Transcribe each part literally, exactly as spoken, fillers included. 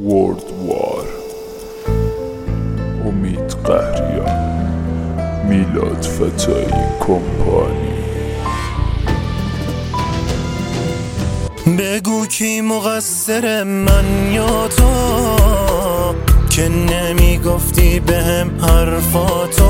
ورد وار، امید قهریان، میلاد فتایی کمپانی. بگو کی مقصر، من یا تو، که نمیگفتی بهم حرفاتو.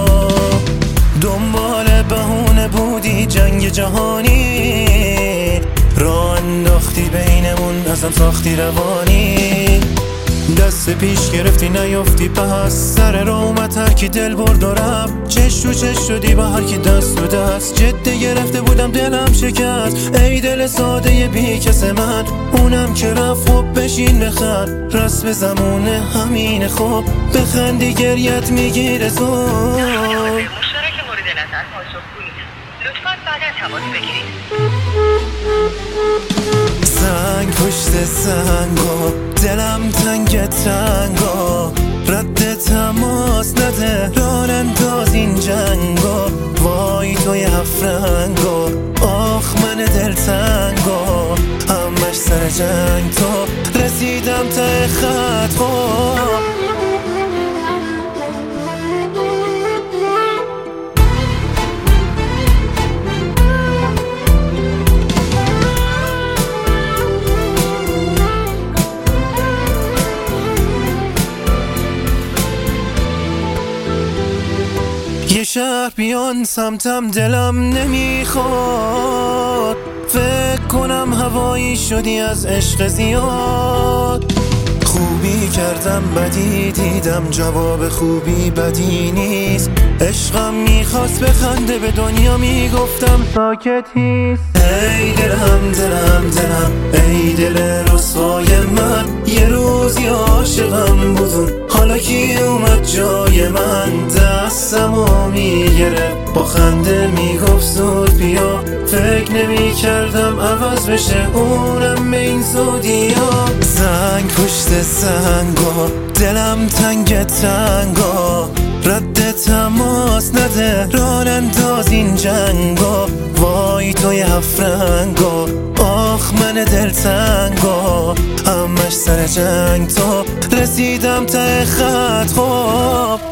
دنبال بهونه بودی جنگ جهانی، راه انداختی بینمون، ازم ساختی روانی. دست پیش گرفتی نیافتی پس، سر راه اومد هر کی دل برد و رفت. چش تو چش شدی با هر کی دست تو دست، جده گرفته بودم دلم شکست. ای دل ساده بی کس من، اونم که رفت خب بشین بخند. رسم زمونه همینه خب، بخندی گریت میگیره زود. مشترک مورد نظر پاسخگویی، لطفاً بعدا تماس بگیرید. سنگ پشت سنگا، دلم تنگ تنگا، رد تماس نده، راه انداز این جنگا. وای توی هفت رنگا، آخ من دلتنگا، همش سر جنگ تو رسیدم ته خط خب. یه شهر بیان سمتم دلم نمیخواد، فکر کنم هوایی شدی از عشق زیاد. خوبی کردم بدی دیدم، جواب خوبی بدی نیست. عشقم میخواست بخنده، به دنیا میگفتم ساکت هیست. ای دلم دلم دلم، ای دل رسوای من، یه روزی عاشقم بودون، حالا کی اومد جای من. دستمو میگرفت با خنده میگفت زود بیا، فکر نمی کردم عوض بشه اونم به این زودیا. زنگ پشت سنگا، دلم تنگ تنگا، رد تماس نده، راه انداز این جنگا. وای توی هفت رنگا، آخ من دلتنگا، همش سر جنگ تو رسیدم ته خط خب.